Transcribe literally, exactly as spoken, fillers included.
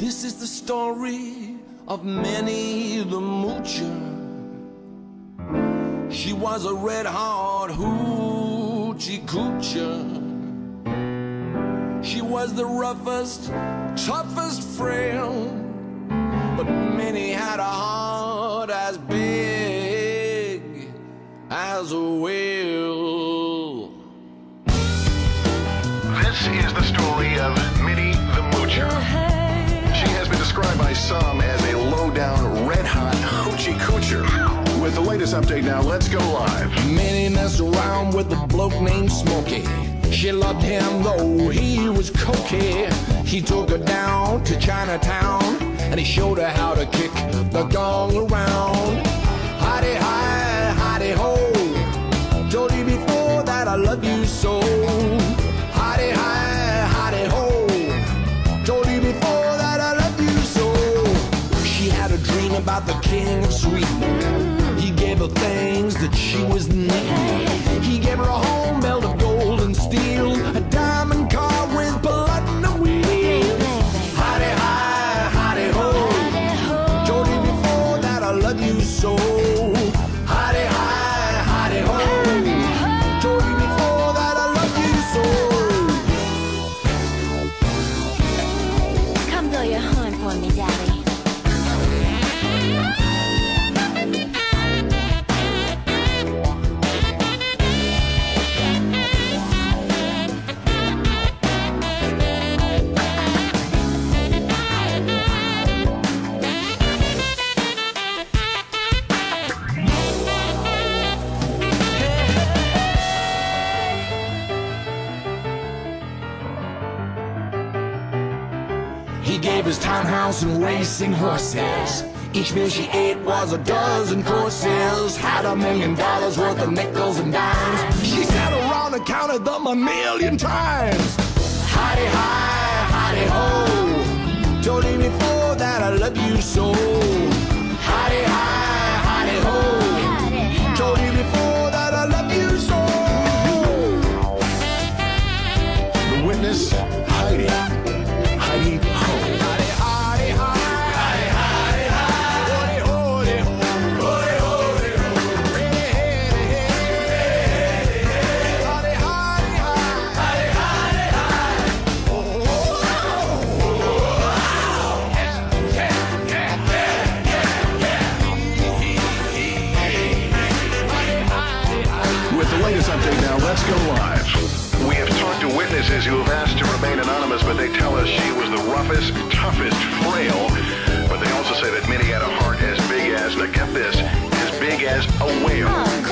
This is the story of Minnie the Moocher. She was a red-hot hoochie coocher. She was the roughest, toughest frail, but Minnie had a heart as big as a whale. This is the story of Minnie the Moocher. She has been described by some as a low-down, red-hot hoochie coocher. With the latest update now, let's go live. Minnie messed around with a bloke named Smokey. She loved him though he was cokey. He took her down to Chinatown and he showed her how to kick the gong around. Hidey hi, hidey ho, told you before that I love you so. Hidey hi, hidey ho, told you before that I love you so. She had a dream about the king of Sweden. He gave her things that she was needing. He gave her a home built of gold and steel, a diamond car with platinum wheels. Hidey hi, hidey ho, told you before that I love you so. Hidey hi, hidey ho, told you before that I love you so. Come blow your horn for me, Daddy. He gave his townhouse and racing horses. Each meal she ate was a dozen courses. Had a million dollars worth of nickels and dimes. She sat around and counted them a million times. Hidey hi, hidey ho, told you before that I love you so. Hidey hi, hidey ho, told you before that I love you so. The witness, Heidi. Heidi Ho. Update now, let's go live. We have talked to witnesses who have asked to remain anonymous, but they tell us she was the roughest, toughest, frail. But they also say that Minnie had a heart as big as, now get this, as big as a whale. Oh,